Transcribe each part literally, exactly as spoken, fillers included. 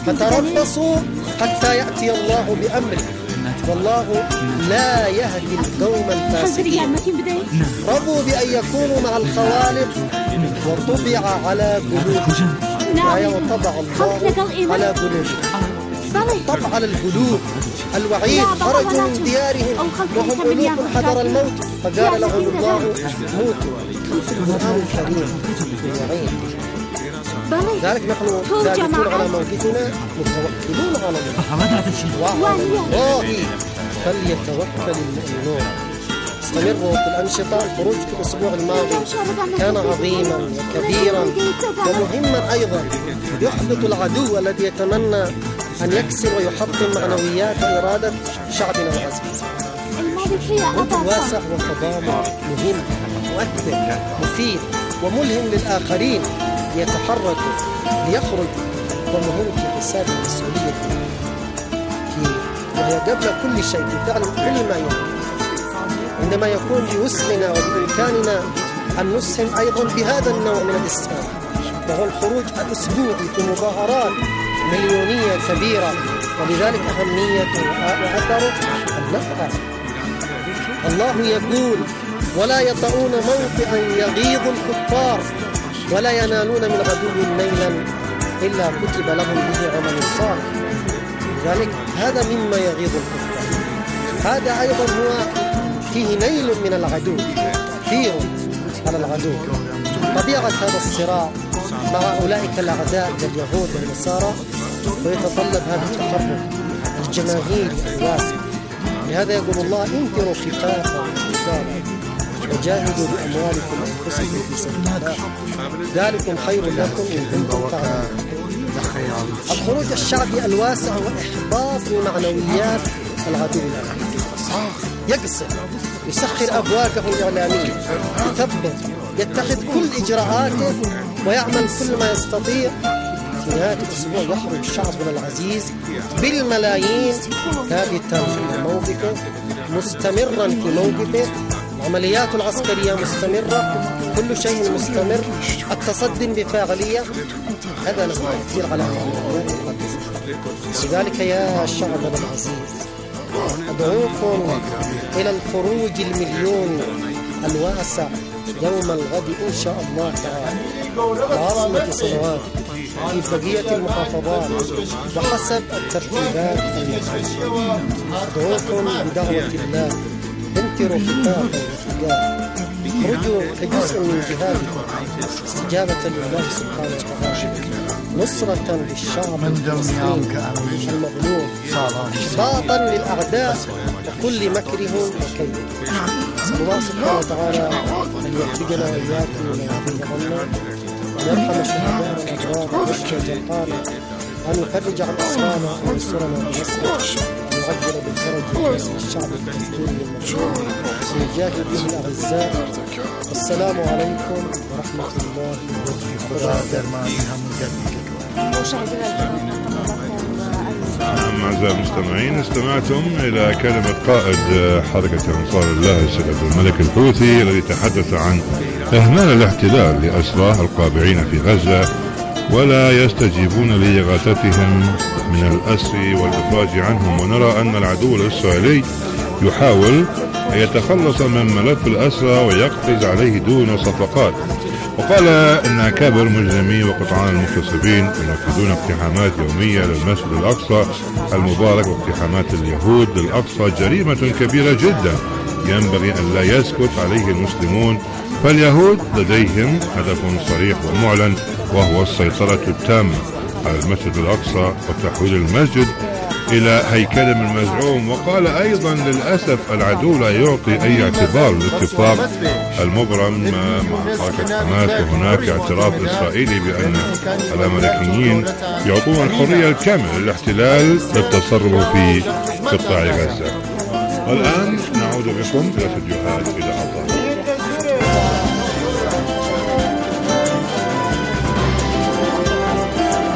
فتربصوا حتى يأتي الله بأمره والله لا يهدي القوم الفاسقين. رضوا بأن يكونوا مع الخوالق وطبع على قلوبهم. آية وطبع الله على قلوبهم. طبع على القلوب. الوعيد خرجوا من ديارهم وهم ألوف حذر الموت فقال لهم الله موتوا. في القرآن الكريم الوعيد. ذلك نحن ثابتون على موقفنا متوكلون على الله وعلى الله فليتوكل المؤمنون. استمروا في الأنشطة. الخروج في الأسبوع الماضي كان عظيما وكبيرا ومهما أيضا يحبط العدو الذي يتمنى أن يكسر ويحطم معنويات وإرادة شعبنا العزيز. الموضوع واسع وتضامن مهم مؤثر مفيد وملهم للآخرين ليتحركوا ليخرجوا ومهم في حساب المسؤولية وهي قبل كل شيء في فعل كل ما يمكن. عندما يكون بوسعنا وبإمكاننا أن نسهم أيضا بهذا النوع من الإسهام وهو الخروج الأسبوعي في مظاهرات مليونية كبيرة ولذلك أهميته وأثره النفع. الله يقول ولا يطؤون موطئا يغيظ الكفار ولا ينالون من عدو نيلا إلا كتب لهم به عمل صالح. لذلك هذا مما يغيظ الكفار. هذا أيضا هو فيه نيل من العدو كثير على العدو. طبيعة هذا الصراع مع أولئك الأعداء اليهود والنصارى ويتطلب هذا التحرك الجماهيري الواسع. لهذا يقول الله انفروا خفافا وثقالا وجاهدوا بأموالكم وأنفسكم في سبيل الله ذلكم خير لكم إن كنتم تعلمون. الخروج الشعبي الواسع وإحباط معنويات العدو يقصر يسخر أبواقه الإعلامية يثبت يتخذ كل إجراءاته ويعمل كل ما يستطيع. في نهاية الأسبوع يخرج شعبنا العزيز بالملايين ثابتا في موقفه مستمرا في موقفه. العمليات العسكرية مستمرة كل شيء مستمر. التصدي بفاعلية هذا نحن كثير على هؤلاء. لذلك يا شعبنا العزيز أدعوكم إلى الخروج المليوني الواسع يوم الغد إن شاء الله تعالى وعاصمة صنوات في بقية المحافظات وحسب الترتيبات المحلية. أدعوكم بدعوة الله انفروا خفافا وثقالا خرجوا كجزء من جهادكم استجابة لله سبحانه وتعالى نصرة للشعب المسلم المظلوم إحباطا للأعداء وكل مكرهم وكيدهم. نسأل الله سبحانه وتعالى أن يوفقنا وإياكم لما فيه ظنا أن يرحم شهداءنا الأبرار ويشفي جرحانا أن يفرج عن أسرانا وينصرنا بنصره أن يعجل بالفرج باسم الشعب الفلسطيني المظلوم أن يجاهد به الأعزاء. السلام عليكم ورحمة الله وبركاته. أعزائي المستمعين استمعتم إلى كلمة قائد حركة أنصار الله الشيخ عبد الملك الحوثي الذي تحدث عن إهمال الاحتلال لأسرى القابعين في غزة ولا يستجيبون لإغاثتهم من الأسر والإفراج عنهم. ونرى أن العدو الإسرائيلي يحاول أن يتخلص من ملف الأسرى ويقفز عليه دون صفقات. وقال أن أكابر مجرمي وقطعان المغتصبين ينفذون اقتحامات يومية للمسجد الأقصى المبارك واقتحامات اليهود للأقصى جريمة كبيرة جدا ينبغي أن لا يسكت عليه المسلمون. فاليهود لديهم هدف صريح ومعلن وهو السيطرة التامة على المسجد الأقصى وتحويل المسجد إلى هيكل مزعوم. وقال أيضا للأسف العدو لا يعطي أي اعتبار للاتفاق المبرم مع حركة حماس وهناك اعتراف إسرائيلي بأن الأمريكيين يعطون الحرية الكاملة للاحتلال للتصرف في قطاع غزة. والآن نعود بكم إلى استديوهات إلى عطاء.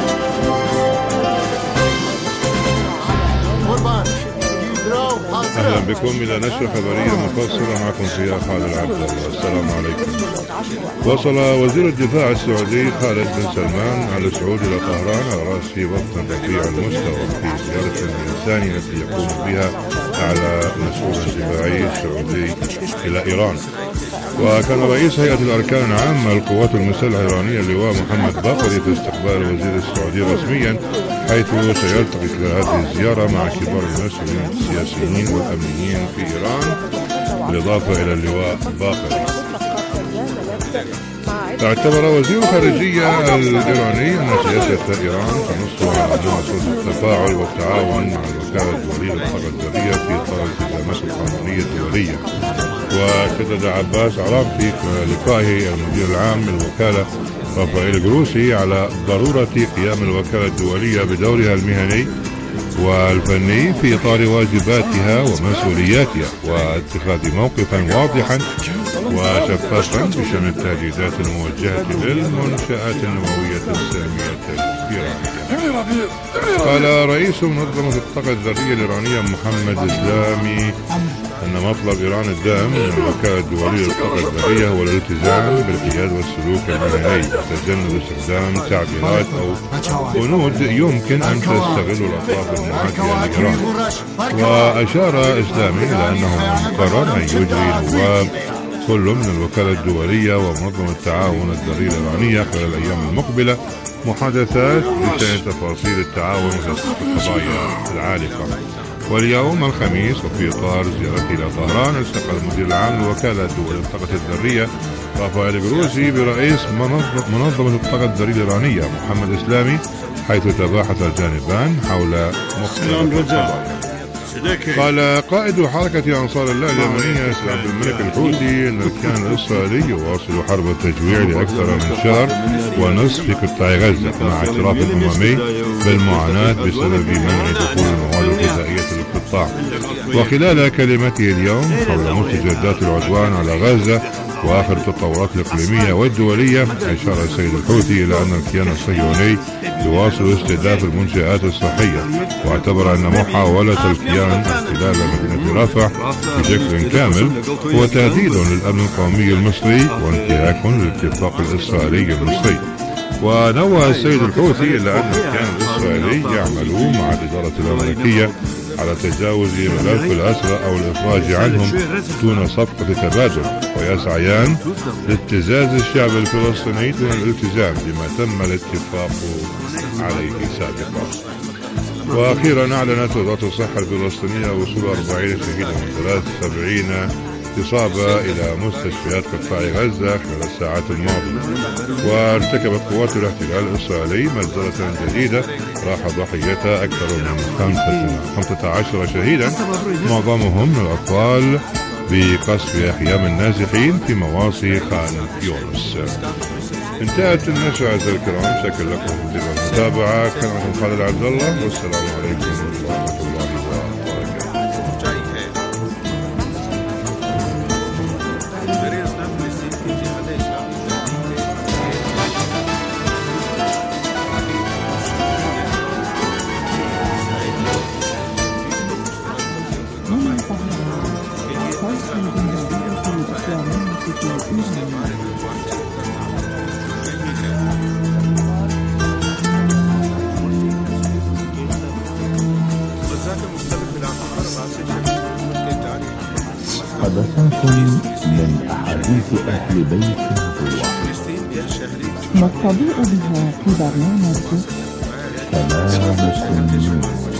أهلا أهلا بكم إلى نشرة خبرية مفصلة معكم فيها خالد عبد الله. السلام عليكم. وصل وزير الدفاع السعودي خالد بن سلمان على الصعود إلى طهران على رأس وفد رفيع المستوى في زيارة الثانية التي يقوم بها أعلى مسؤول دفاعي سعودي إلى إيران. وكان رئيس هيئة الأركان العامة للقوات المسلحة الإيرانية اللواء محمد باقر في استقبال الوزير السعودي رسميا، حيث سيلتقي خلال هذه الزيارة مع كبار المسؤولين السياسيين والأمنيين في إيران، بالإضافة إلى اللواء باقر. اعتبر وزير الخارجية الإيراني أن سياسة إيران تنص على مدى التفاعل والتعاون مع الوكالة الدولية للطاقة الذرية في إطار الالتزامات القانونية الدولية. وشدد عباس عرامتي في لقائه المدير العام للوكالة رافائيل جروسي على ضرورة قيام الوكالة الدولية بدورها المهني والفني في إطار واجباتها ومسؤولياتها، واتخاذ موقفا واضحا وشفافا بشأن التهديدات الموجهة للمنشآت النووية السامية الإيرانية. قال رئيس منظمة الطاقة الذرية الإيرانية محمد إسلامي أن مطلب إيران الدائم من الوكالة الدولية للطاقة الذرية هو الالتزام بالقياد والسلوك المهني وتجنب استخدام تعبيرات أو بنود يمكن أن تستغل الأطراف المعادية لإيران. وأشار إسلامي إلى أنه مقرر أن يجري نواب كل من الوكالة الدولية ومنظمة التعاون الذري الإيرانية خلال الأيام المقبلة محادثات بشأن تفاصيل التعاون في القضايا العالقة. واليوم الخميس وفي إطار زيارته إلى طهران، التقى المدير العام للوكالة الدولية للطاقة الذرية رافائيل جروسي برئيس منظمة الطاقة الذرية الإيرانية محمد إسلامي، حيث تباحث الجانبان حول مختلف القضايا. قال قائد حركة أنصار الله اليمنية عبد الملك الحوثي أن الكيان الإسرائيلي يواصل حرب التجويع لأكثر من شهر ونصف في قطاع غزة، مع اعتراف الأممي بالمعاناة بسبب منع دخول المواد الغذائية للقطاع. وخلال كلمته اليوم حول مستجدات العدوان على غزة وآخر التطورات الإقليمية والدولية، أشار السيد الحوثي إلى أن الكيان الصهيوني يواصل استهداف المنشآت الصحية، واعتبر أن محاولة الكيان احتلال مدينة رفح بشكل كامل هو تهديد للأمن القومي المصري وانتهاك للاتفاق الإسرائيلي المصري. ونوه السيد الحوثي إلى أن الكيان الإسرائيلي يعمل مع الإدارة الأمريكية على تجاوز ملف الأسرى أو الإفراج عنهم دون صفقة تبادل، ويسعيان لابتزاز الشعب الفلسطيني دون الالتزام بما تم الاتفاق عليه سابقا. وأخيرا أعلنت وزارة الصحة الفلسطينية وصول أربعين شهيدا وثلاث وسبعين إصابة إلى مستشفيات قطاع غزة خلال الساعات الماضية. وارتكبت قوات الاحتلال الإسرائيلي مجزرة جديدة راح ضحيتها أكثر من خمسة عشر شهيدا، معظمهم من الأطفال، بقصف أخيام النازحين في مواصي خان يونس. انتهت النشرة أعزائي الكرام، شكرا لكم المتابعة، كان معكم خالد عبد الله، والسلام عليكم ورحمة الله وبركاته. حدثات من أحاديث أهل بيت الله نستضيء بها في برنامج كلام السنين.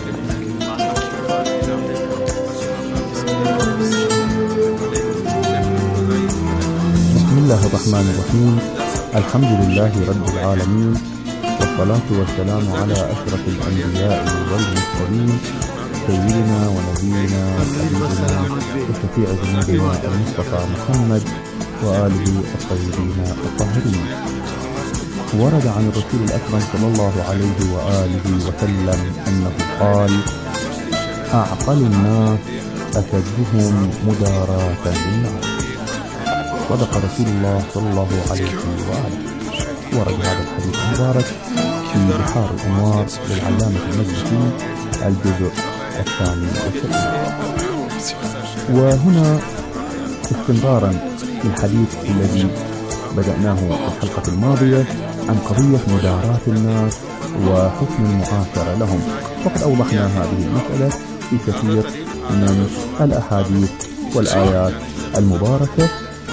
بسم الله الرحمن الرحيم، الحمد لله رب العالمين، والصلاة والسلام على أشرف الأنبياء والمرسلين، سيدنا ونبينا وحبيبنا وشفيع ذنوبنا المصطفى محمد وآله الطيبين الطاهرين. ورد عن الرسول الأكرم صلى الله عليه وآله وسلم أنه قال: أعقل الناس أشدهم مداراة للناس. صدق رسول الله صلى الله عليه وآله. ورد هذا الحديث المبارك في بحار الأنوار للعلامة المجلسي الجزء الثاني والسبعين. وهنا استمرارا للحديث الذي بدأناه في الحلقة الماضية عن قضية مداراة الناس وحسن المعاشرة لهم، وقد أوضحنا هذه المسألة في كثير من الأحاديث والآيات المباركة،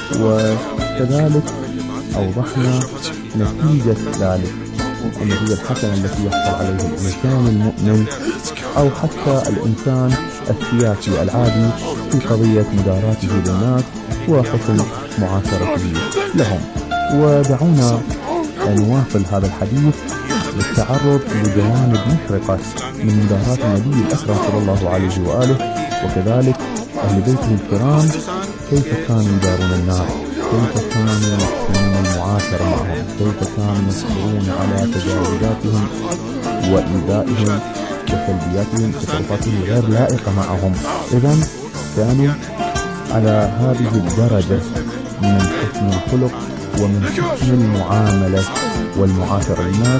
وكذلك أوضحنا نتيجة ذلك، النتيجة الحسنة التي يحصل عليها الإنسان المؤمن أو حتى الإنسان السياسي العادي في قضية مداراته للناس وحسن معاشرته لهم. ودعونا نواصل هذا الحديث للتعرض لجوانب مشرقة من مداراة النبي الأكرم صلى الله عليه وآله، وكذلك أهل بيته الكرام كيف كانوا يدارون الناس، كيف كانوا يحسنون المعاشرة معهم، كيف كانوا يصبرون على تجاوزاتهم وإيذائهم وسلبياتهم وتصرفاتهم غير لائقة معهم. إذن كانوا على هذه الدرجة من حسن الخلق ومن حسن المعاملة والمعاشرة للناس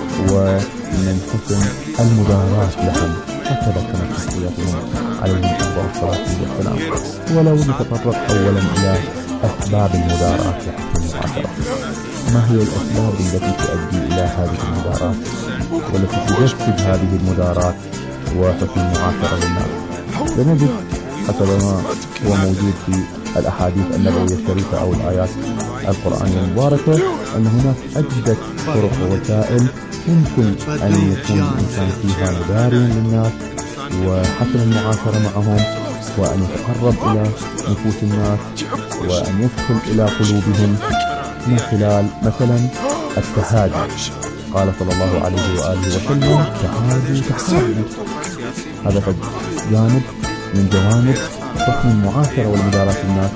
ومن حسن المداراة لهم، هكذا كانت شخصياتهم عليهم أفضل الصلاة والسلام. ولو نتطرق أولا إلى أسباب المداراة وحسن المعاشرة، ما هي الأسباب التي تؤدي إلى هذه المداراة والتي تجسد هذه المداراة وحسن المعاشرة للناس؟ لنجد حسب ما هو موجود في الأحاديث النبوية الشريفة أو الآيات القرآنية المباركة أن هناك عدة طرق ووسائل يمكن أن يكون الإنسان فيها مداريا للناس وحسن المعاشرة معهم، وأن يتقرب إلى نفوس الناس وأن يدخل إلى قلوبهم من خلال مثلا التهادي. قال صلى الله عليه وآله وسلم: تهادوا تحابوا. هذا قد جانب من جوانب حسن المعاشرة والمداراة الناس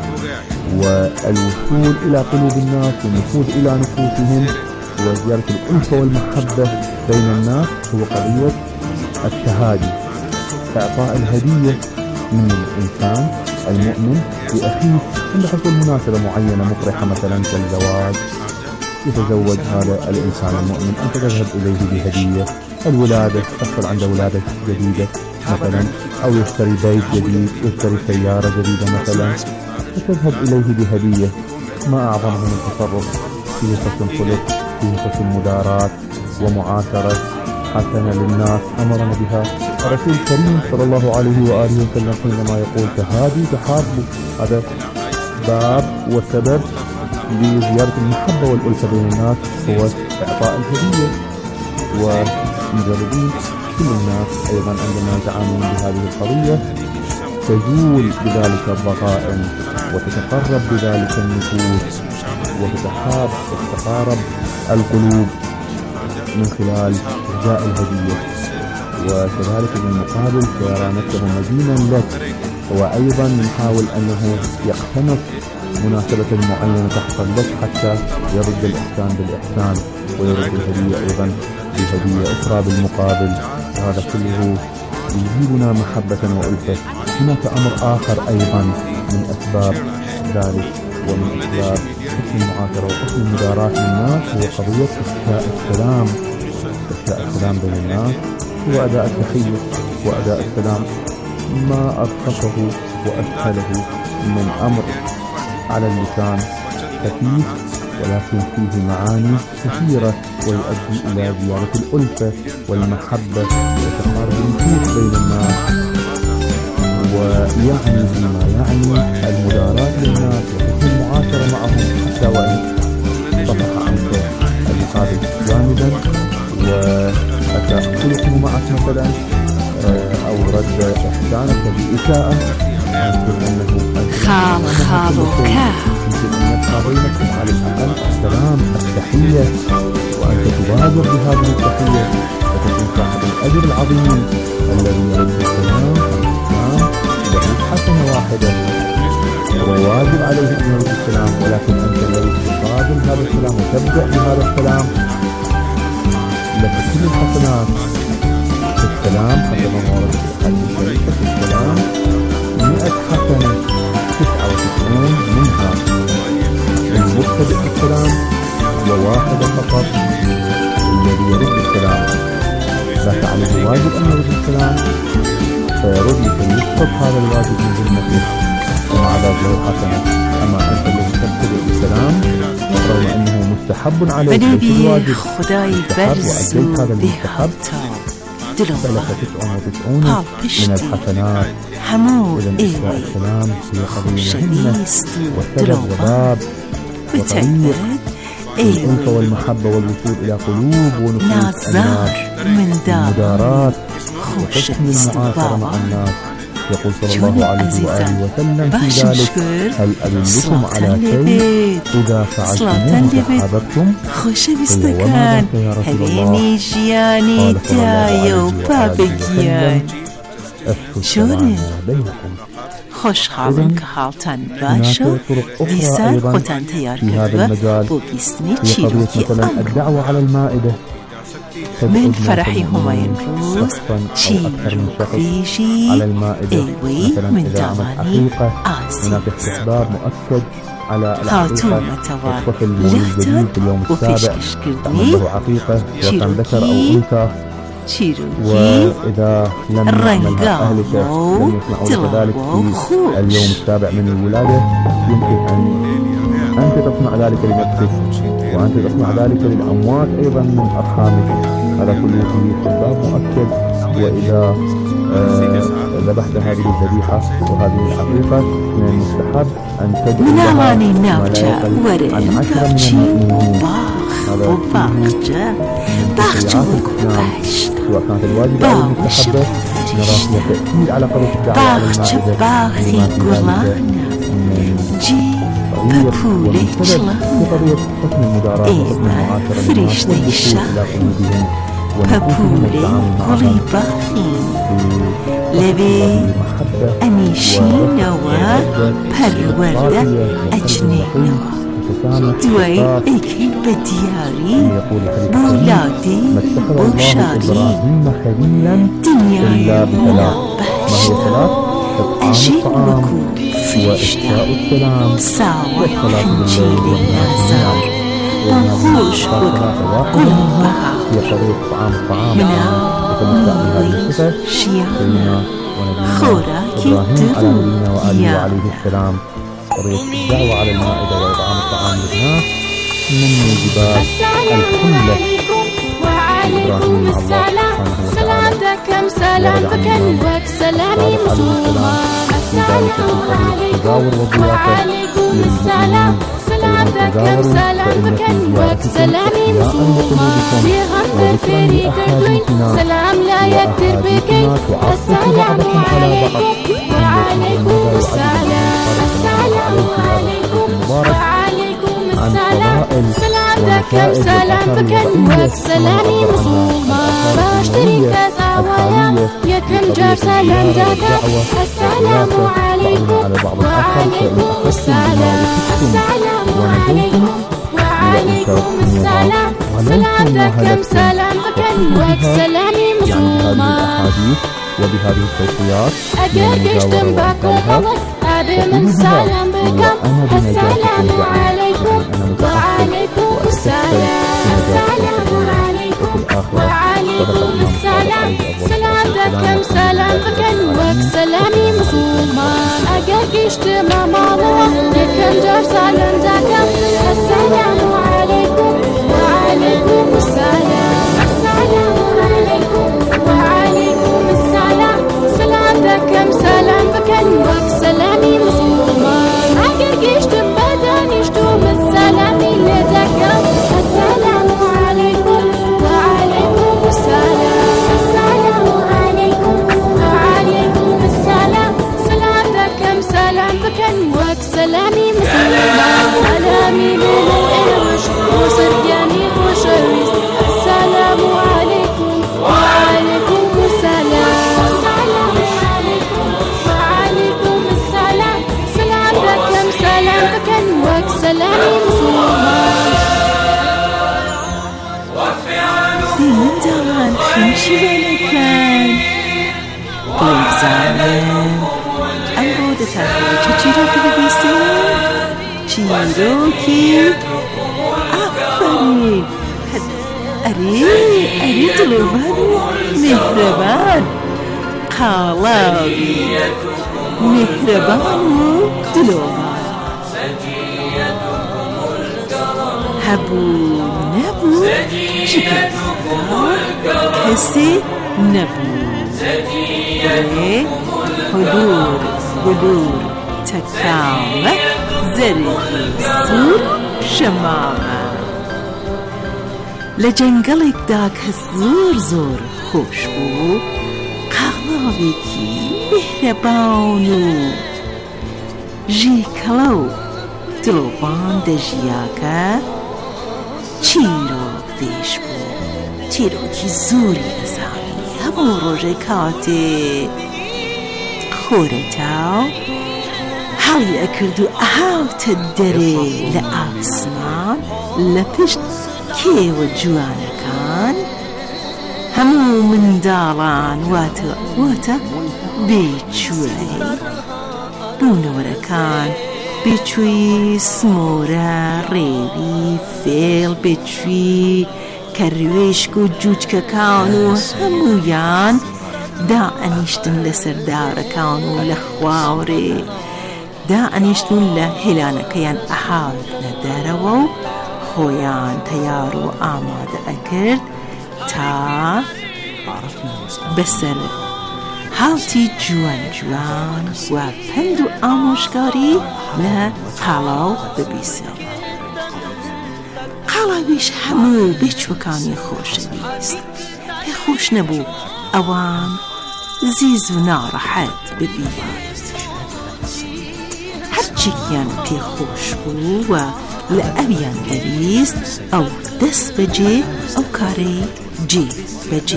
والوصول إلى قلوب الناس والنفوذ إلى نفوسهم وزيادة الألفة والمحبة بين الناس هو قضية التهادي، إعطاء الهدية من الإنسان المؤمن لأخيه عند حصول مناسبة معينة مفرحة مثلا كالزواج، يتزوج هذا الإنسان المؤمن أنت تذهب إليه بهدية، الولادة تحصل عنده ولادة جديدة مثلا، أو يشتري بيت جديد، يشتري سيارة جديدة مثلا، فتذهب إليه بهدية. ما أعظمه من تصرف فيه حسن خلق، فيه حسن مداراة ومعاشرة حسنة للناس أمرنا بها الرسول الكريم صلى الله عليه وآله وسلم حينما يقول تهادوا تحابوا. هذا باب وسبب لزيادة المحبة والألفة بين الناس هو إعطاء الهدية. ومجربين كل الناس أيضا عندما يتعاملون بهذه القضية تزول بذلك الضغائن وتتقرب بذلك النفوس وتتحاب وتتقارب القلوب من خلال إهداء الهدية. وكذلك من المقابل سيرى نفسه مدينا لك، وأيضا يحاول أنه يقتنص مناسبة معينة تحصل لك حتى يرد الإحسان بالإحسان ويرد الهدية أيضا بهدية أخرى بالمقابل. هذا كله يجيبنا محبة وألفة. هناك أمر آخر أيضا من أسباب ذلك ومن أسباب حسن المعاشرة وحسن المداراة للناس هو قضية إفشاء السلام، إفشاء السلام بين الناس وأداء التحية وأداء السلام. ما أرخصه وأسهله من أمر على اللسان خفيف ولكن فيه معاني كثيرة ويؤدي إلى زيادة الألفة والمحبة وتقارب النفوس بين الناس، ويعني بما يعني المداراة للناس وحسن المعاشرة معهم حتى وإن طفح عنك المقابل جانبا وأتى خلقه معك مثلا أو رد إحسانك بإساءة خال خالك يمكن أن يبقى بينكم على الأقل السلام التحية، وأنت تبادر بهذه التحية وتكون صاحب الأجر العظيم الذي يرد السلام. الإسلام يرد حسنة واحدة وواجب عليه أن يرد السلام، ولكن أنت الذي تقابل هذا السلام وتبدأ بهذا السلام لك كل الحسنات. السلام حسب ما ورد في الحديث الشريف السلام مئة حسنة تسعة وتسعون منها المبتدئ السلام وواحدة فقط الذي يرد السلام. لا تعلم الذي واجب أن يرد السلام فيرد لكي يسقط هذا الواجب من ذمته ومع ذلك له حسنة. أما أنت الذي تبتدئ بالسلام رغم أنه مستحب عليك ليس الواجب مستحب وأديت هذا المستحب فلك تسعة وتسعون من الحسنات. إذن إسراء السلام هي قضية مهمة وسبب وباب وطريق الألفة والمحبة والوصول إلى قلوب ونفوس الناس المدارات وحسن المعاشرة مع الناس. يقول صلى الله عليه وآله وسلم في ذلك هل أدلكم على شيء إذا فعلتموه تحاببتم؟ خوش بستکان هلینی جیانی تایو بابگیان شونه خوشحالم که حالتان باشه دیسان خودتان تیار کرده بو بیستنی چیروکی الدعوة على المائدة من فرحي هماين روز شيرو فيجي ايوي من داماني آسي هناك استحباب مؤكد على خاتون متوار لحتان وفيش كشكردني له عقيقة وكان ذكر أو أنثى وإذا لم يعمل أهلك لم يصنعوا ذلك في اليوم السابع من الولادة يمكن أن أنت تصنع ذلك لنفسك وأنت تصنع ذلك للأموات أيضا من أرحامك. هذا كله فيه استحباب مؤكد. وإذا ذبحت هذه الذبيحة وهذه العقيقة من المستحب أن تدعو لها ملائكة عن عشرة من المؤمنين. هذا فيه باخجة سواء كانت الواجبة أو المستحبة نرى فيها تأكيد على قضية الدعوة على المائدة بپوله چلا ایمن فرشته شهر بپوله قلی بخین لبی انیشین و پرورده اجنه نوا دوی ایکی بدیاری بولادی بوشاری دنیای منبشتا أجل وكون فرشتة ساوى حنجيل النازار وخوش قلبها مناوي شيانا خوراكي درو يانا. قضية الدعوة على المائدة وإطعام الطعام للناس من موجبات الحملة وعليكم السلام سلامتكم سلامتك وسلامي مصوما السلام عليكم وعليكم السلام سلامتكم سلامتك وسلامي مصوما في غرب فريد الدين سلام لا يكتر بكي السلام عليكم وعليكم السلام السلام عليكم وعليكم السلام سلامتكم سلامتك وسلامي مصوما باشتري كزاوية يكم جار سلام داك السلام عليكم وعليكم السلام السلام عليكم وعليكم السلام سلامتكم سلامتك وسلامي مصوما. وبهذه التوصيات أجاكشتم باكم الله أبي من سلام بكم السلام عليكم وعليكم السلام السلام عليكم وعليكم السلام سلامتكم سلامتك وسلامي مصوما. أجاكشتم الله لكم جار سلام داكم السلام عليكم وعليكم السلام السلام عليكم وعليكم السلام سلامتكم سلامتك وسلامي مصوما. عقرقشت بداني شتوم السلام لدكم السلام عليكم وعليكم السلام السلام عليكم وعليكم السلام سلامتكم سلامتك وسلامي مصوما. سلامي من الإرش وسرياني وشريس السلام عليكم وعليكم السلام السلام عليكم وعليكم السلام سلامتكم سلامتك وسلامي مصوما. دي من دمان خنشي بلكان قلب زعلان البودة تاكل چيروكي ببيسين چيروكي آفرين ئەرێ ئەرێ دڵۆبان و میهرەبان قاڵاوی میهرەبان و دڵۆبان هەبوو نەبوو جگەردا کەسێ نەبوو ئەرێ هەدور گلور تەکامە زەرێکی سوور شەمامە لە جەنگەڵێکدا کە زۆر زۆر خۆش بوو قاڵاوێکی میهرەبان و ژێکەڵە و دڵۆبان دەژیاکە چیرۆک دێش بوو چیرۆکی زۆری ئەزانی هەموو ڕۆژێ کاتێ خۆرەتاو هەڵی ئەکرد و ئەهاتە دەرێ لە ئاسمان لە پشت کێوە جوانەکان هەموو منداڵان واتە واتە بێچووی بوونەوەرەکان بێچووی سمۆرە ڕێوی فێڵ بێچووی کەروێشک و جووچکەکان و هەموویان دا ئەنیشتن لە سەردارەکان و لە خواوڕێ دا ئەنیشتن لە هێلانەکەیان ئەهاتنە دەرەوە و خۆیان تەیار و ئامادە ئەکرد تا بەسەر هاوتی جوان جوان و پند و ئامۆژگاری لە قاڵاو ببیسن قاڵاویش هەموو بێچوەکانی خۆشەویست پێخۆش نەبوو ئەوان زیز و ناڕەحەت ببینێت هەرچێکیان پێخۆش بوو و لە ئەویان دەویست ئەو دەست بەجێ ئەو کارەی جێ بەجێ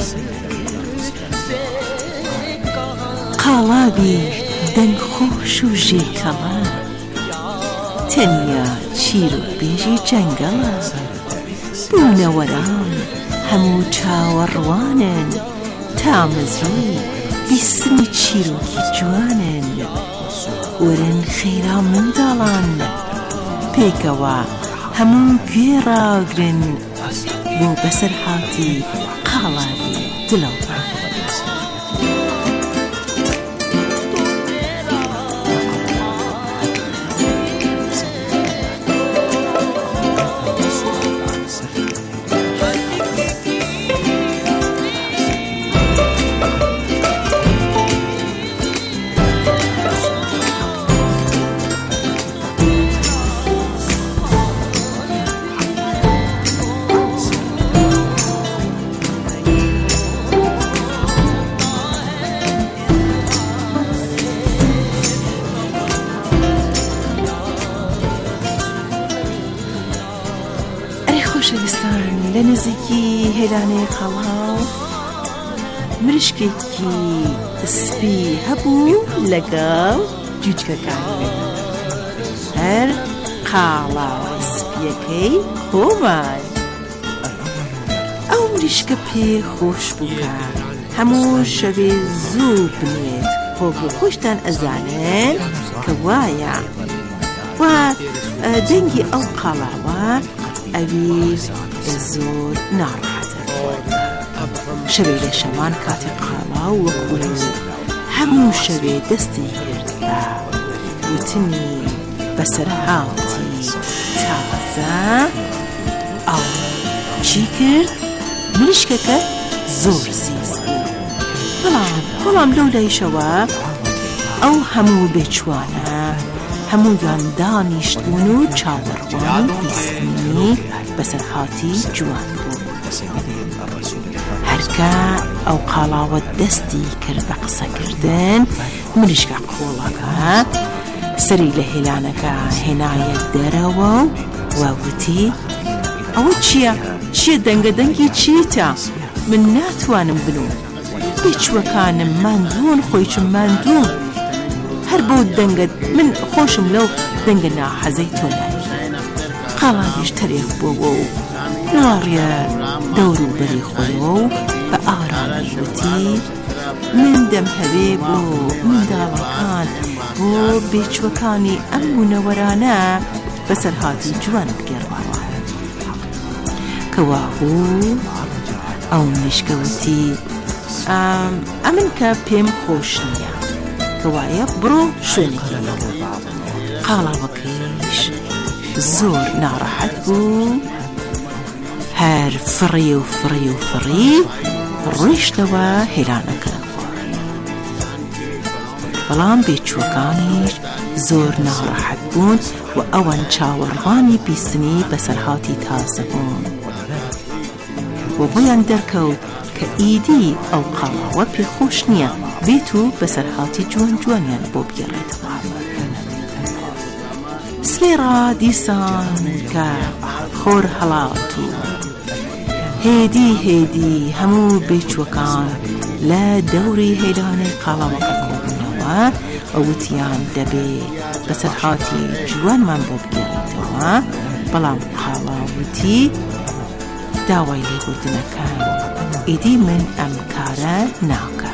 قاڵاوی دەنگخۆش و ژێکەڵە تەنیا چیر و بێژی جەنگەڵە بوونەوەران هەموو چاوەڕوانن تامەزوو بیسنی چیرۆکی جوانن وەرن خەیرا منداڵان پێکەوە هەموو گوێڕاگرن بۆ بەسەر هاتی قاڵاوی دڵۆبان خۆشەویستان لە نزیکی هێلانەی قاڵاو مریشکێکی سپی هەبوو لەگەڵ جووچکەکانی هەر قاڵاوە سپیەکەی خۆمان ئەو مریشکە پێ خۆش بووکە هەموو شەوێ زوو بنێت خۆ بۆ خۆشتان ئەزانن کە وایە و دەنگی ئەو قاڵاوە ئەوی زۆر ناڕەحەتە شەوێ لە شەوان کاتی قاڵاو وەکو هەموو شەوێ دەستی کرد بە وتنی بەسەر هاوتی تازە ئەو چی کرد؟ مریشکەکە زۆر زیز بوو بەڵام بەڵام لەو لایشەوە ئەو هەموو بێچوانە هەموویان دانیشتبوون و چاوەڕوان بیستنی بەسەر هاتی جوان بوو هەرکە ئەو قاڵاوە دەستی کرد بە قسەکردن مریشکە قۆڵەکە سەری لە هێلانەکە هێنایە دەرەوە و وتی ئەوە چییە؟ چییە دەنگە دەنگی چیتە؟ من ناتوانم بنوم بێچوەکانم ماندوون خۆیچم ماندوون هەر بۆ دەنگت من خۆشم لەو دەنگە ناحەزەی تۆ ناکەی قاڵاویش تەرێک بووە و ناڕیە دەور و بەری خۆیەوە و بە ئارامی وتی من دەم هەوێ بۆ منداڵەکان بۆ بێچوەکانی ئەم بوونەوەرانە بەسەر هاتی جوان بگەڕاوە كواهو أو مشكوتي أم أمن كبيم خوشنيا كوايا برو شوني قال وكيش زور نارحت بو هار فري وفري وفري ريش دوا هلانك بلان بيتشوكانيش زور نارحت بون و اوان چاوروانی بیسنی بسرهاتی تازبون و بویان درکو که ایدی او قلاوه پی خوش نیا بیتو بسرهاتی جوان جوانیان بو بیارد سلیرا دیسان که خور حلاتو هیدی هیدی همو بیچوکان لا دوري هيلاني قلاوة كوبنوا أوتيان دبي بس الحاتي جوان من بوبيريتوا بلام قلاوتي داوي لي قلتنا كان إيدي من أمكارا ناكا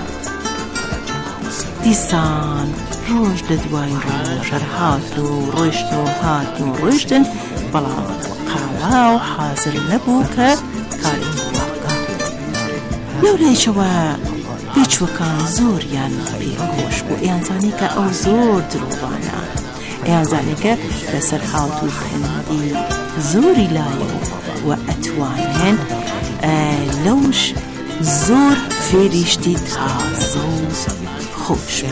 ديسان روش ددواي روش هاتو رشتو هاتو رشتن بلام قلاو حاضر نبوكا كارين لولا شوا بیچوکان زور یان بیخوش بو ایانزانی که او زور دروبانا ایانزانی که بسر حالتو پندی زوری لایو و اتوانین لوش زور فریشتی تازو خوش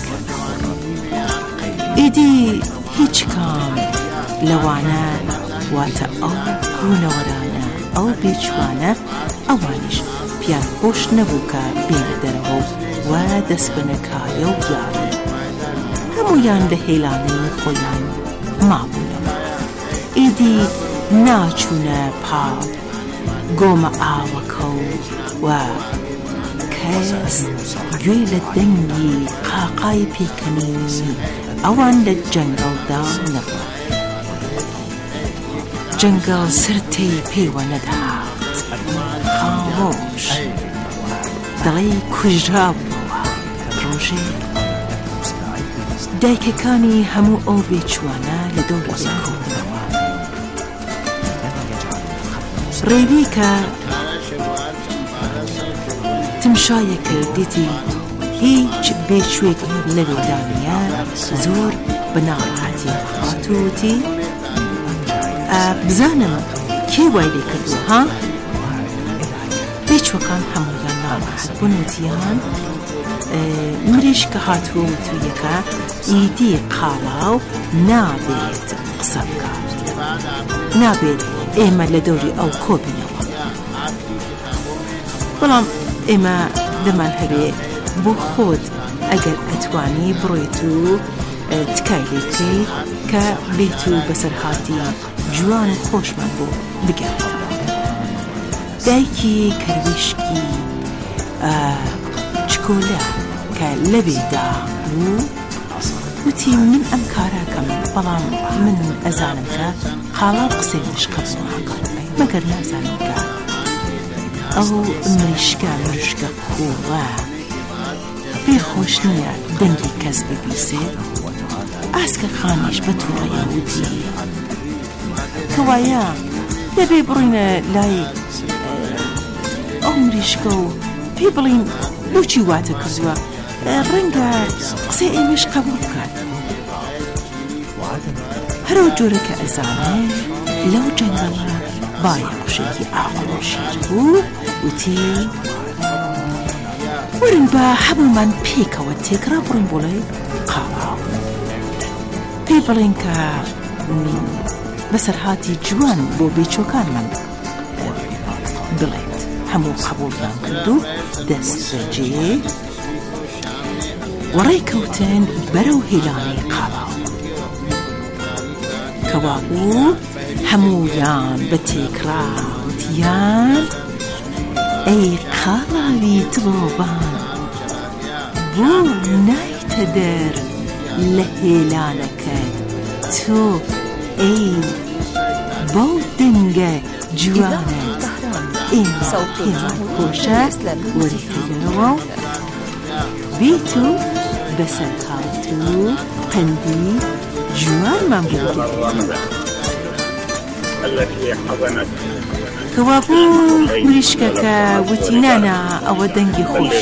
ایدی هیچ کام لوانا واتا او هونورانا او بیچوانا اوانش پیان خوش نبوکا بین درهو و دست بنکایو یاری همویان لحیلانی خویان مابونو ایدی ناچونه پا گوم آوکو و کس گویل دنگی قاقای پیکنی اوان لجنگل دا نبو جنگل سرتی پیوه ندهات خاموش دڵی کوژرا بووە ڕۆژێ دایکەکانی هەموو ئەو بێچوانە لە دەوری لێکۆبوونەوە ڕێوی کە تمشایە کردیتی هیچ بێچوێک لەوێدا نییە زۆر بە ناڕەحەتی هاتووتی بزانم کێ وای لێ کردووە ها بیچوکان هەموویان ناڕەحەت بوون وتیان مریش کە هاتووە وتوویەکە ئیدی قاڵاو نابێت قسە بکات نابێت ئێمە لە دەوری ئەو کۆبینەوە بەڵام ئێمە دەمان هەبێ بۆ خۆت ئەگەر ئەتوانی بڕۆیت و تکای لێ بکەیت کە بێت و بەسەرهاتی جوان و خۆشمان بۆ بگەڕێت دایکی کەرویشکی چکۆلە کە لەبێدا بوو وتی من ئەم کاراکەم بەڵام من ئەزانم کە قاڵاو قسەی مشکە بووەکەن مەگەر نازانم کە ئەو مریشکە مریشکە کوڵە پێخۆش نییە دەنگی کەس ببیسێت ئاسکە خانیش بە تووڕەیە وتی کەوایە دەبێ بڕینە لای ئەو مریشکە و پێی بڵین بۆچی واتە کردووە ڕەنگە قسەی ئێمەش قبول بکات هەرەو جۆرە کە ئەزانێ لەو جەنگەڵە باە قوشێکی ئاغۆشیر بوو وتی ورن بە هەموومان پێکەوە تێکرا بڕین بۆ لای قاڵاو پێی بڵین کە بەسەرهاتی جوان بۆ بێچۆکانمان بڵێت هەموو قبوڵیان کرد و دەست بەجێ وەڕێکەوتن بەرەو هێلانەی قاڵاو کەوا بوو هەموویان بە تێکرا وتیان ئەی قاڵاوی دڵۆبان بۆ نایتە دەر لە هێلانەکەت تۆ ئەی بەو دەنگە جوانت ئێمە پێمان خۆشە وەریکەدەرەوە و بیت و بەسەر هات و پەندی جوانمان بۆ التي حضنت کەوابوو مریشکەکە وتی نانا ئەوە دەنگی خۆش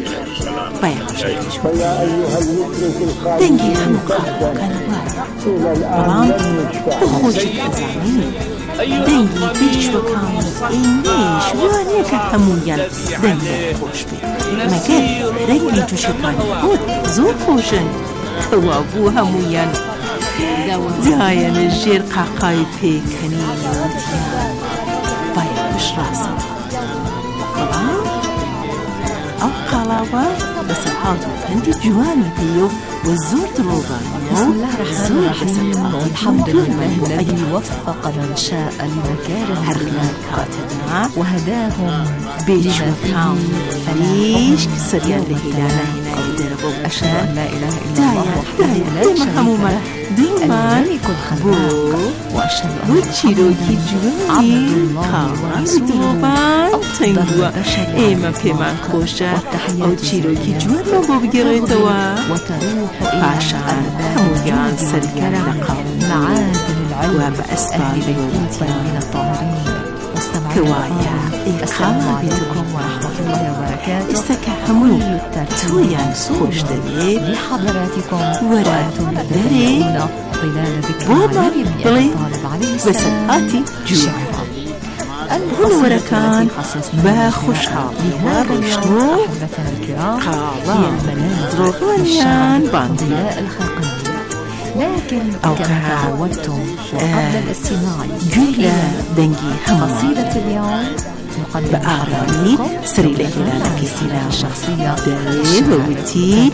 دەنگی هەموو قاڵەکانەوە بەڵام بۆ خۆشی ئەزانی دەنگی پێشوەکان ئینێش وانەیە کە هەموویان دەنگی خۆش بێت مەگەر دەنگی تووشەکانی خۆت زۆر خۆشن کەوابوو هەموویان دایەنە ژێر قاقای پێکەنی وتیان باەش ڕاستە بەڵام ئەو قاڵاوە بەسەر هاات و پەندی جوانی پێ و زۆر دڵۆبانە زۆر الحمد لله الذي وفق من شاء لمكارم هەرلان کاتەدا وهداهم بێژوەکان فەریش سەریان لە هیلانە هێنایی دەرەوە أشهد أن لا إله إلا دایە الله دایە ئێمە هەمومان دڵمان بۆ بۆ چیرۆکی جوانی قاڵی دڵۆبان تەنگووە ئێمە پێمان خۆشە ئەو چیرۆکی جوانمە بۆ بگەڕێتەوە پاشان هەموویان سەریان لە قاڵ و بە ئەسپانی من الطاهرين کەوایە ئەی قاڵابێتەوە ئێستاکە هەموو تۆیان خۆش دەبێت وەرە دەرێ بۆمان بڵێ بەسەر هاتی جوان هەنوەرەکان بە خوشحاڵی و ڕۆشنۆ قاڵا درۆڤانیان باندی لكن كما تعودتم وقبل الاستماع گوێ دەنگی قصيدة اليوم بە ئارامی سەری لە هێلانەکەی سینا شخصية دەرێ بەوتی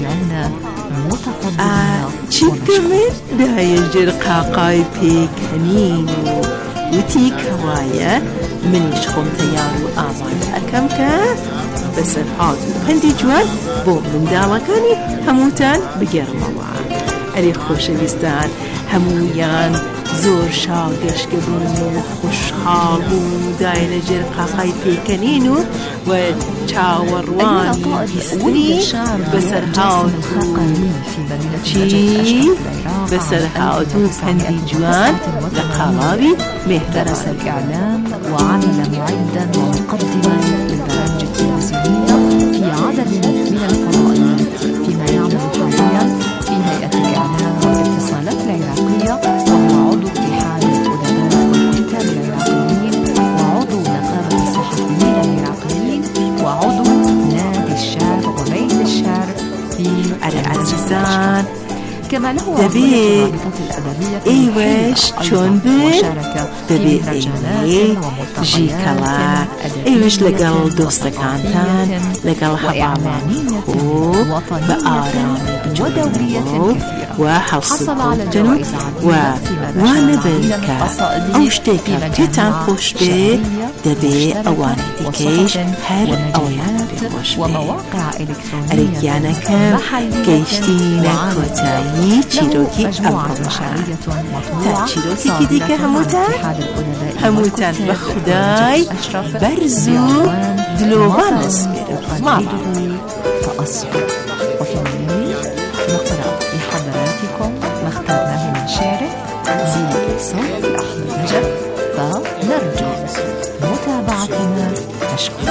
چیکەمێت دایە ژێر قاقای پێکەنین و وتی کەوایە منیش خۆم تەیار و ئامادە ئەەکەم کە بەسەر هاات و پەندی جوان بۆ منداڵەکانی هەمووتان بگەڕمەوە ئەرێ خۆشەویستان هەموویان زۆر شاگەشکە بوون و خوشحاڵ بوون و دای لە ژێر قاقای پێکەنین و و چاوەڕوانی بیستنی بەسەر هاات چی بەسەر هاات و پەندی جوان لە قاڵاوی مهرەبان الإعلام وعمل معدا ومقدما للبرامج التلفزيونية في عدد من الفضائيات فيما يعمل حاليا في هيئة الإعلام والاتصالات العراقية وهو عضو اتحاد الأدباء والكتاب العراقيين وعضو نقابة الصحفيين العراقيين وعضو نادي الشعر وبيت الشعر في العزيزان كما له دەبێ ئێوەش چۆن بێ دەبێ ئێوێ ژیکەڵا ئێوەش لەگەڵ دۆستەکانتان لەگەڵ هەواڵانی خۆ بە ئارامی و هەڵسوکۆتن و وانەبن کە ئەو شتێکە پێتان خۆش بێ دەبێ ئەوانی دیکەیش هەر ئەویان پێ خۆش بێ ئەرێکیانەکەم گەیشتینە کۆتایی چیرۆکی ئەمڕۆژان تا چیرۆکێکی دیکە هەمووتان هەمووتان بە خودای بەرز و دلۆڤان دەسپێرن ماڵە فأصبر وفي النهاية نقرأ لحضراتكم ما اخترناه من شعره بصوت أحمد نجف فنرجو متابعتنا مشكور.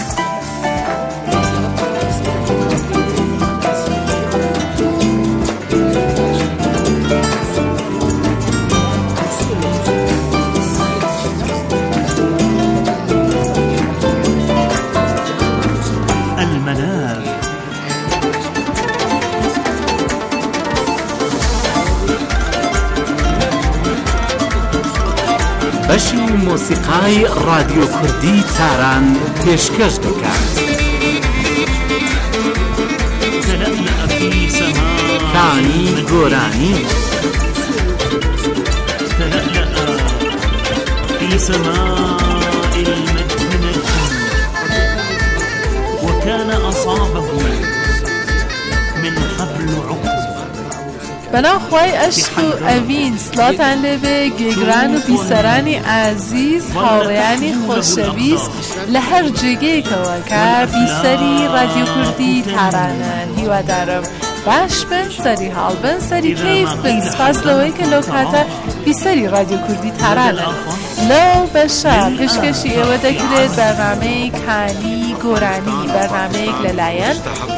بەشی مۆسیقای رادیۆ کوردی تاران پێشکەش دەکات. کانی گۆرانی في سماء المجد نجم وكان أصابه من قبل عقب. بناخوای عشق و ئەڤین سڵاتان لێبێ گوێگران و بیسەرانی عزیز هاوڕێیانی خۆشەویست لە هەر جێگەیەکەوە کە بیسەری رادیۆ کوردی تارانن هیوادارم باش بن سەری هاڵ بن سەری کەیف بن سپاس لەوەی کە لەو کاتە بیسەری رادیۆ کوردی تارانە لەو بەشە پێشکەشی ئێوە دەکرێت بەرنامەی کانی گۆرانی بەرنامەیەک لەلایەن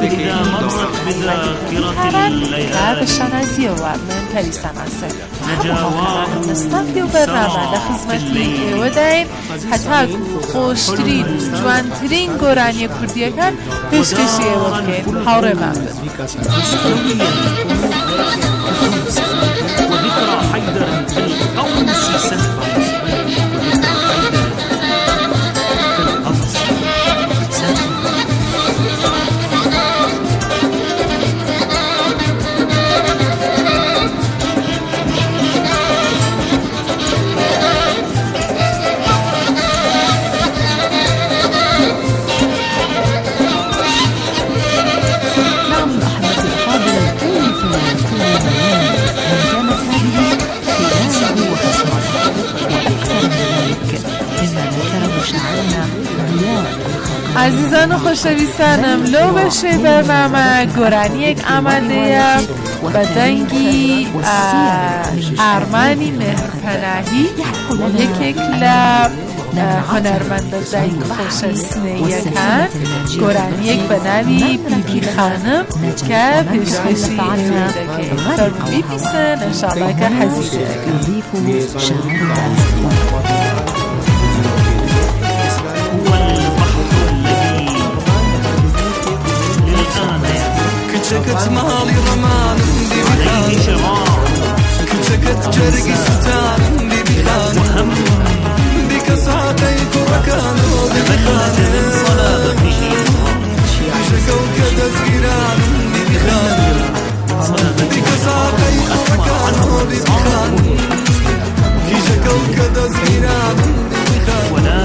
تا بە شانازیەوە من پەریسا ناسەر مستەفی و بەرنامە لە خزمەتی ئێوەداین هەتاکو خۆشترین جوانترین گۆرانیە کوردیەکان پێشکەشی ئێوە بکەین هاوڕێمان بن وذكرى حيدر في القوس سنفر عزیزان و خۆشەویستانم لەو بەشەی بەرنامە گۆرانیەک ئامادەیە بە دەنگی ئارمانی مێهرپەناهی یەکێک لە هۆنەرمەندە دایک خۆشە سنەییەکان گۆرانیەک بە ناوی بیبی خانم کە پێشکەشی ئێوە دەکەین فەرموو بیبیسن ئینشاڵڵا کە حەزی كتشكت مالي ضمان ببخان كتشكت جرقي ستان ببخان بك ساعتيك وكان ببخان كشكو كذا زيران ببخان بك ساعتيك وكان ببخان كشكو كذا زيران ببخان ولا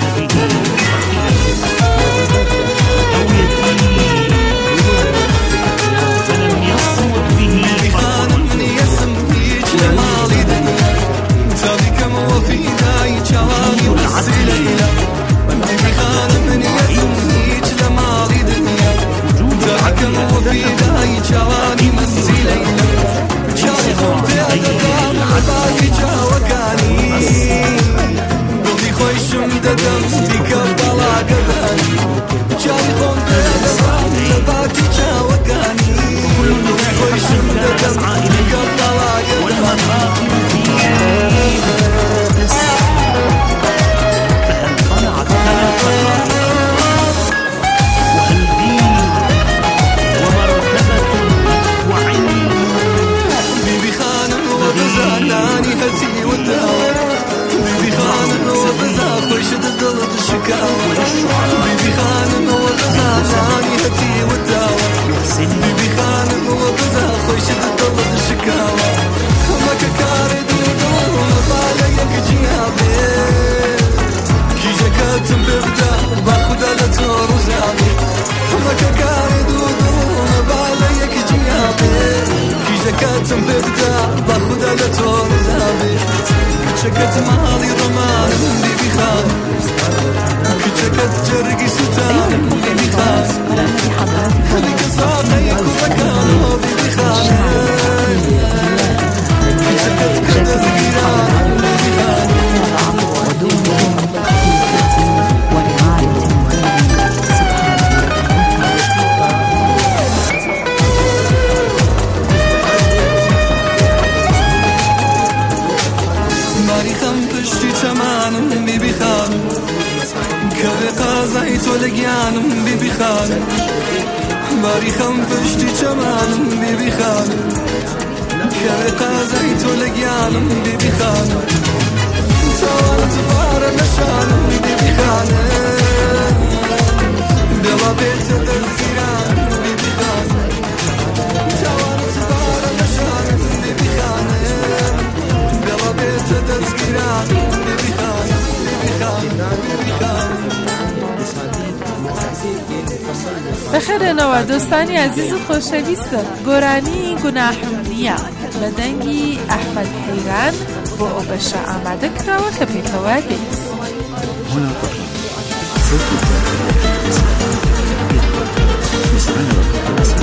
بەخێرێنەوە دۆستانی عزیز و خۆشەویستم گۆرانی گوناحم نییە بە دەنگی ئەحمەد حەیران بۆ ئەو بەشە ئامادە کراوە کە پێکەوە دەیست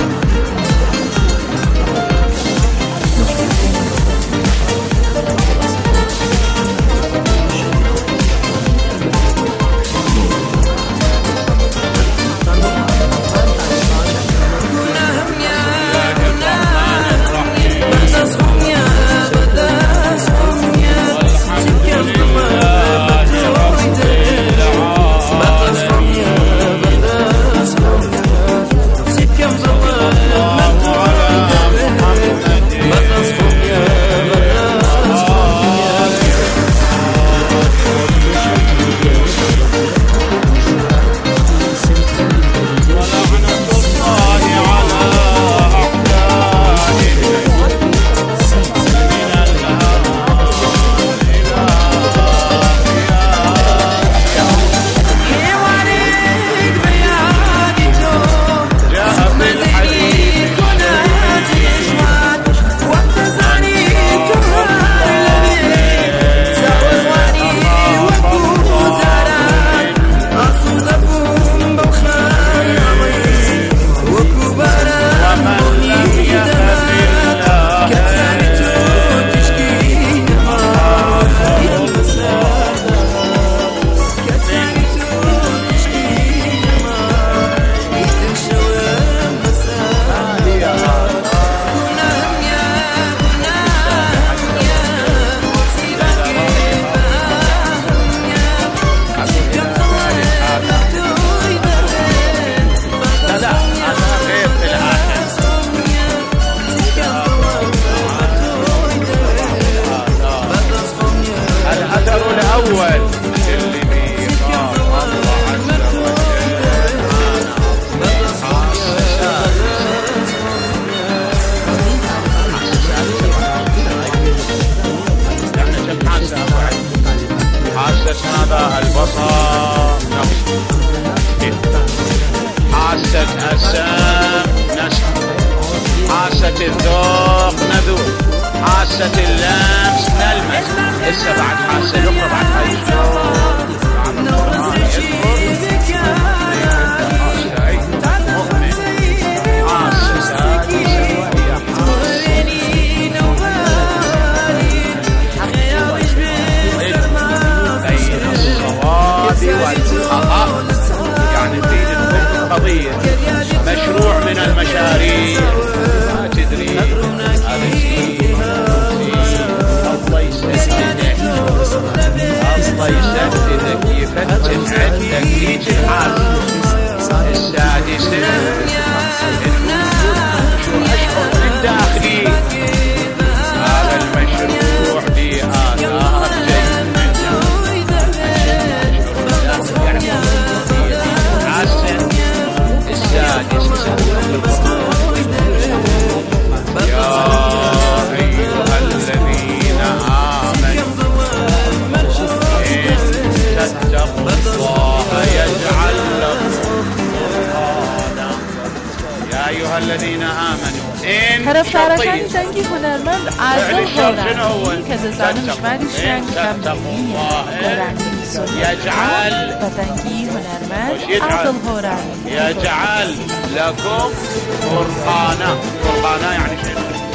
Thank you. حاسة الذوق نذوق، حاسة اللمس نلمس، لسه بعد حاسة الأخرى بعد هاي يعني في القضية مشروع من المشاريع ما تدري الله يسددك الله يسددك يفتح عندك ليج الحال السادس أشعر من داخلي هذا المشروع به آثار الذين آمنوا إن طرفدارەکانی دەنگی هونەرمەند ئازڵ هۆرانی کە دەزانن ژمارەیان کەمبینیە گۆرانی يجعل بە دەنگی هونەرمەند ئازڵ هۆرانی يجعل لكم فرقانا فرقانا يعني شيء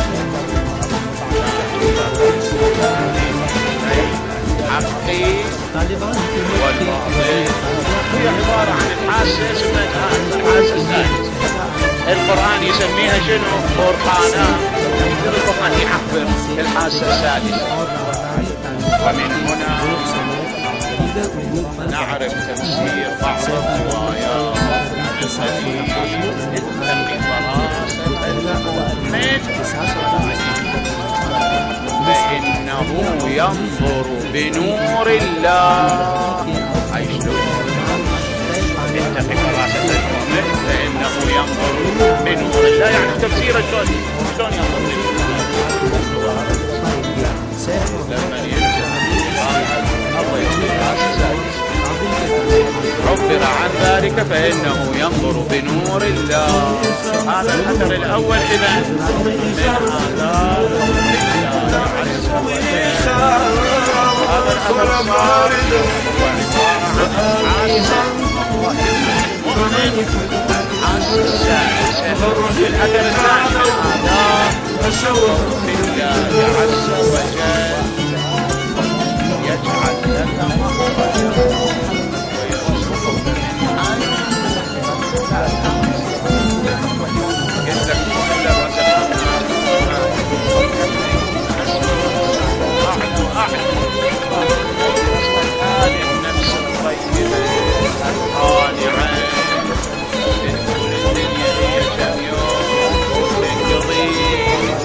حقي والباطل هي عبارة عن الحاسة اسمها الحاسة الثالثة القرآن يسميها شنو؟ فرقانا. القرآن يعبر الحاسة السادسة. ومن هنا نعرف تفسير بعض الروايات التي تنتقي فراسة المؤمن فإنه ينظر بنور الله. أي شلون؟ اتقي فراسة المؤمن فإنه ينظر بنور الله، يعني تفسير شلون شلون ينظر بنور الله لما ينزل الله ينظر عبر عن ذلك فإنه ينظر بنور الله. هذا الأثر الأول إذا من آثار الله عز وجل. هذا الأثر الثاني الأثر الثاني آداب بالله عز وجل يجعل لك مخرجا ويرزقك من حيث لا تحتسب. أعلى أعلى هذه النفس الطيبة الخانعة تدخل الدنيا هي كم يوم تنقضي.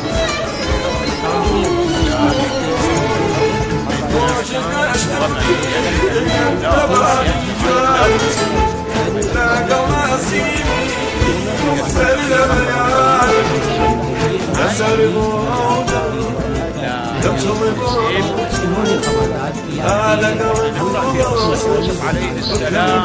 عليه السلام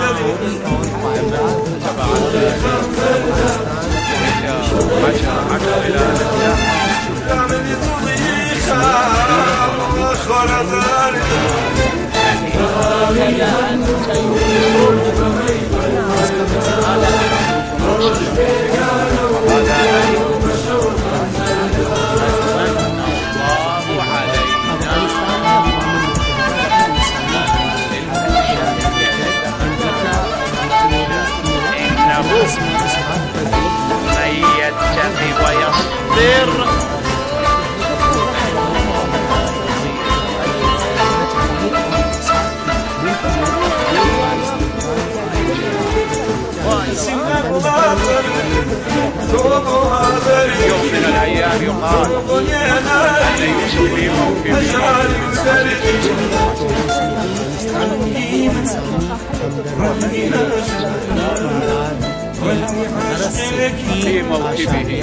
من يتقي ويصبر يوم من الأيام يقال أن يوسف في في موكبه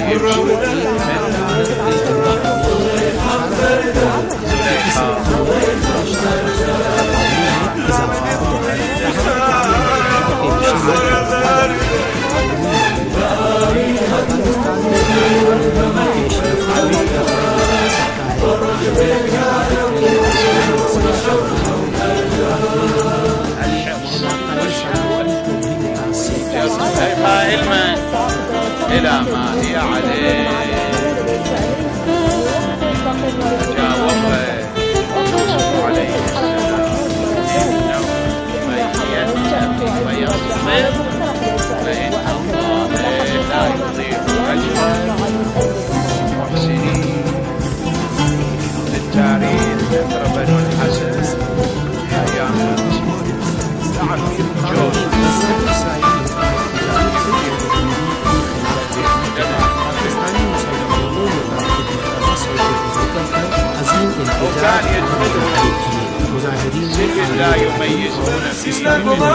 زليخا على ما هي عليه جاوب يوسف عليه السلام إنه من يتق ويصبر فإن الله لا يضيع أجر المحسنين. للتاريخ ضرب الحسن أيام وكان يدخلون سجن لا يميزون فيه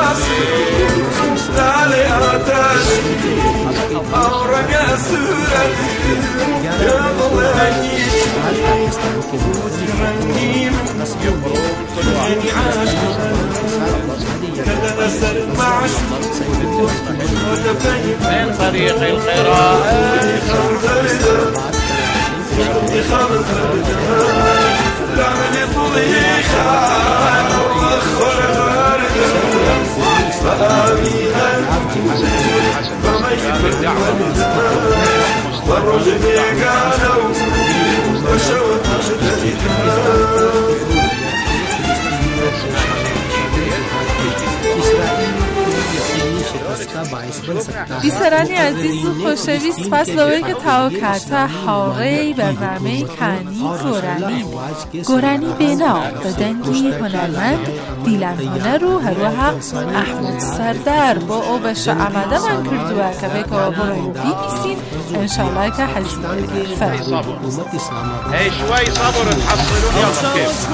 من طريق القراءة بیسرانی عزیز و خوشویست سپاس لەوەی کە تاوکاتە هاوڕێی بەرنامەی کانی گۆرانی گۆرانی بێناو بە دەنگی هونەرمەند دیلان هونەر و هەروەها ئەحمەد سەردار بۆ ئەو بەشە ئامادەمان کردووە کە بێکەوە بڕۆین و بیبیسین ئینشاءالله کە حەزی هي شوي صبر تحصلون يلا كيف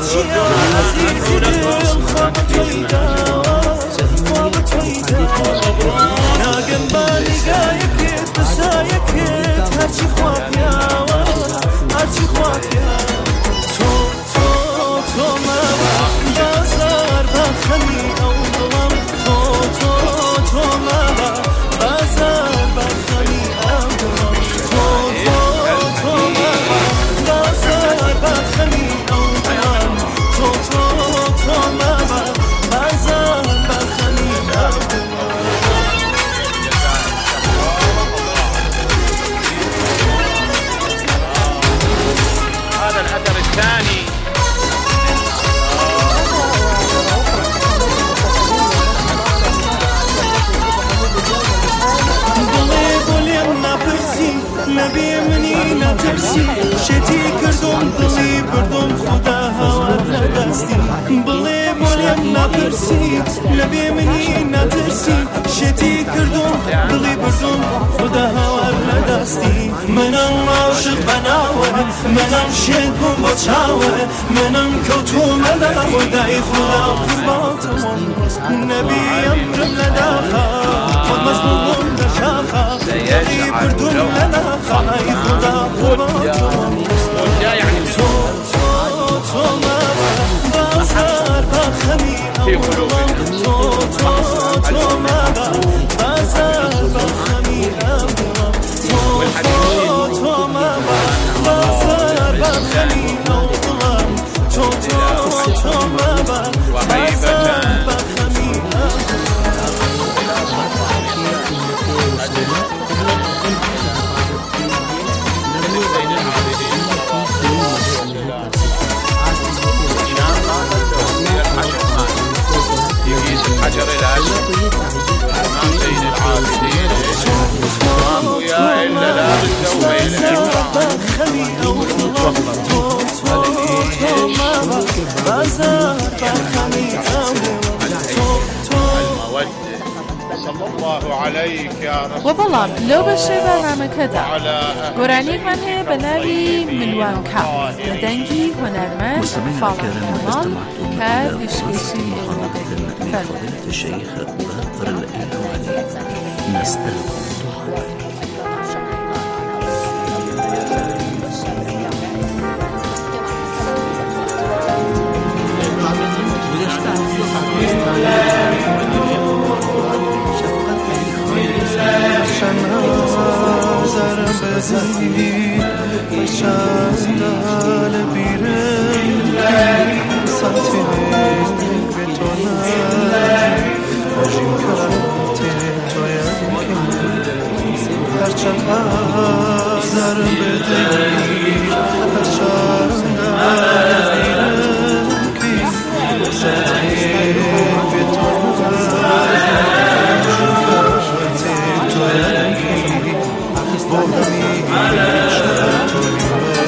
ناقم بالي قايك بسايك هرشي خواب يا هرشي خواب يا تو تو تو ما بازار بخلي او ظلم تو تو تو ما بازار بخلي او ظلم تو تو تو ما بازار بخلي او ظلم تو تو تو ما بازار بخلي او ظلم. هذا الأثر الثاني نبي مني لا ترسي شتي كردم بلي بردم خدا هوا دستي بلي بولم لا ترسي نبي مني لا ترسي شتي كردم بلي بردم خدا هوا دستي منم عاشق بناوه منم شدم بچاوه منم كوتو ملا وداي خدا قرباتم نبي امرم لداخا خود مزموم دشاخا بلي بردم لنا خاي خدا قرباتم يعني تو تو تو ما بازار بخمي في قلوبنا تو تو تو ما بازار بخمي أمرم تو تو تو ما بازار بخمي أمرم تو تو تو ما بازار بخمي حجر الأسد إمام زين العابدين ما ويا إلا لا بالتوبة صلى الله عليك يا رسول وبەڵام لەو بەشەی بەرنامەکەدا گۆرانیەکمان هەیە بە ناوی ملوانکا لە دەنگی هونەرمەند فاڵان کەماڵ کە پێشکەشی ئێوە دەکەین. الشيخ باقر الإلواني نستلقى هرچند نظر بدهی هرچند نمیرم کی سعی به تو شکایت تویی با همیشه تویی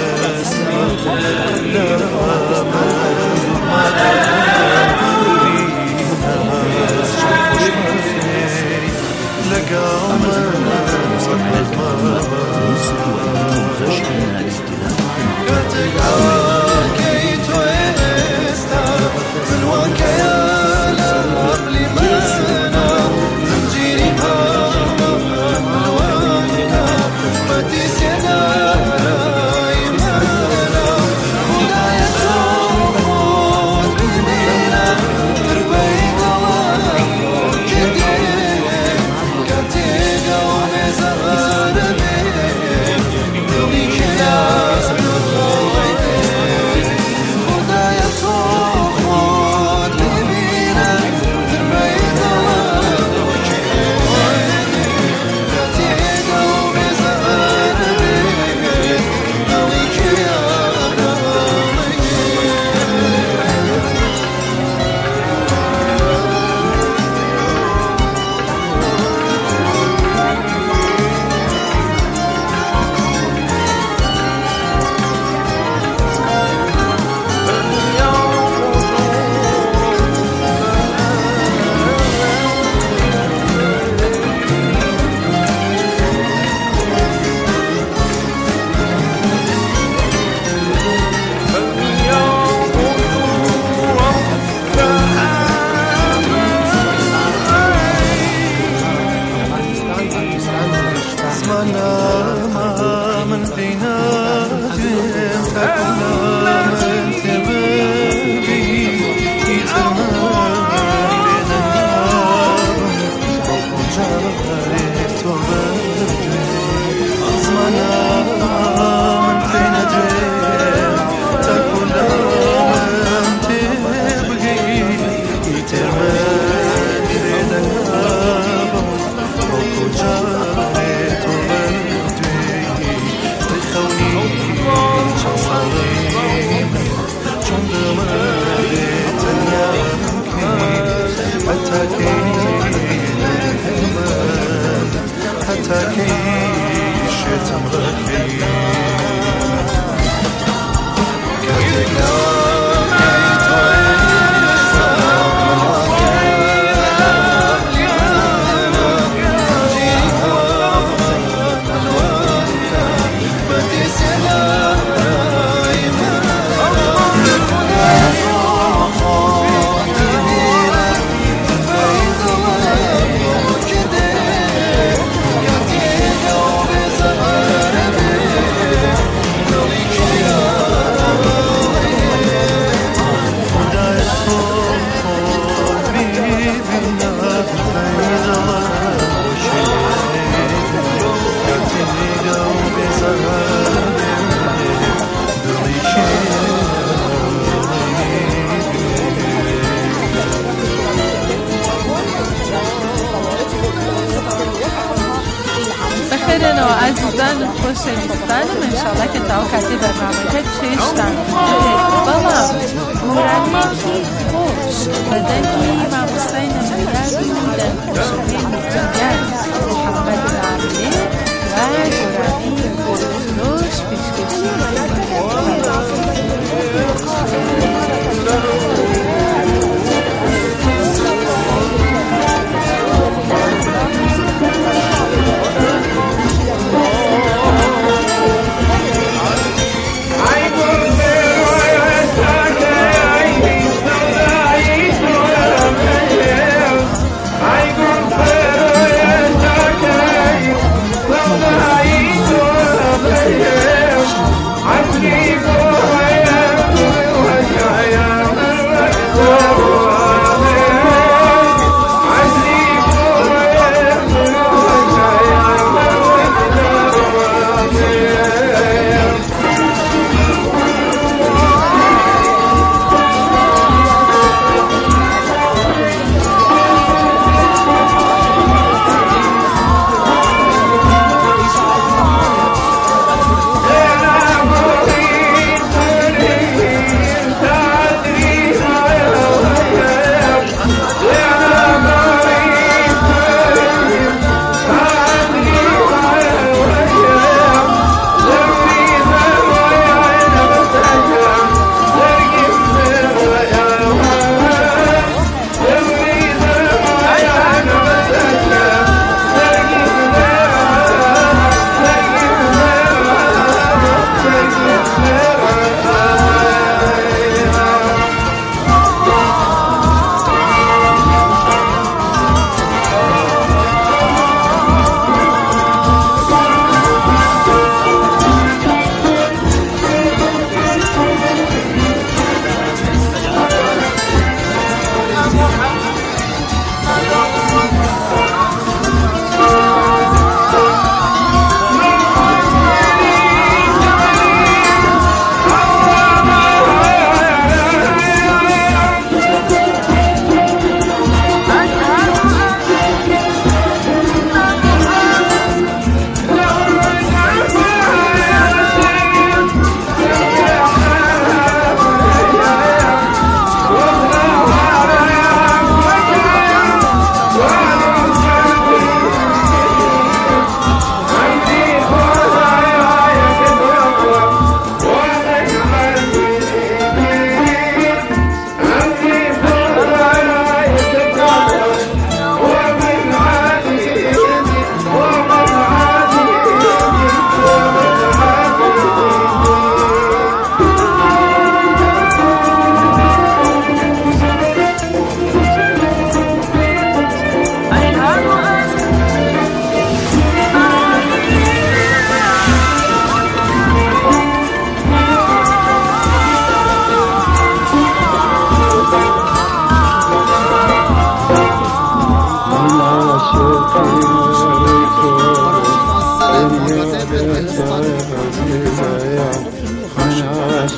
عزیزان خوشویستانم انشالله که توقعی برنامه چشتن بلا مرانی خوش بدنی و حسین میرد بودن خوشوی مجنگر محمد علی و مرانی خوش پیشکشی I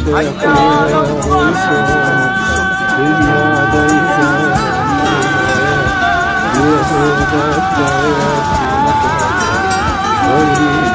Oh,